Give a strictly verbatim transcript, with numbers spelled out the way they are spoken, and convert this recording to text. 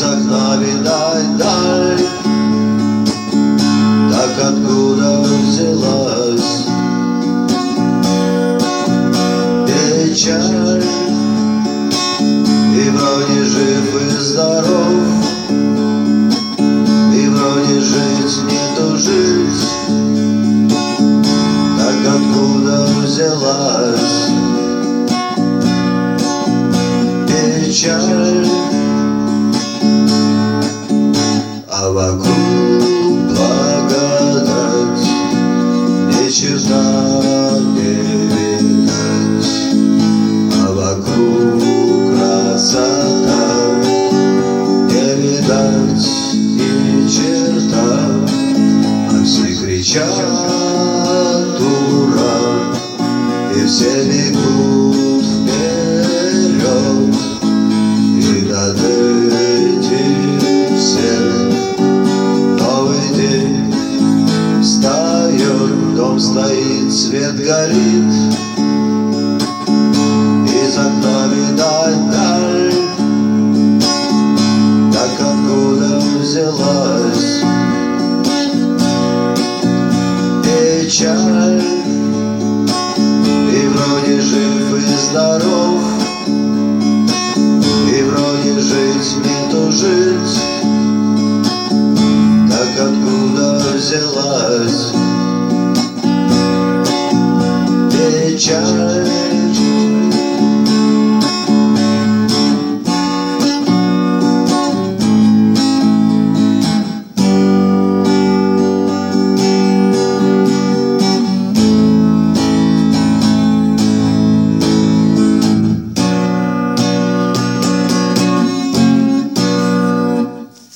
окна видать даль. Так откуда взялась печаль? И вроде жив и здоров, и вроде жить не тужить. Так откуда взялась печаль? А вокруг благодать, ни черта не видать. А вокруг красота, не видать ни черта. А все кричат ура, и все бегут вперед. И над этим всем новый день встает, дом стоит, свет горит. Из окна видать даль. Так откуда взялась печаль? И вроде жив и здоров, и вроде жить не тужить. Так откуда взялась печаль?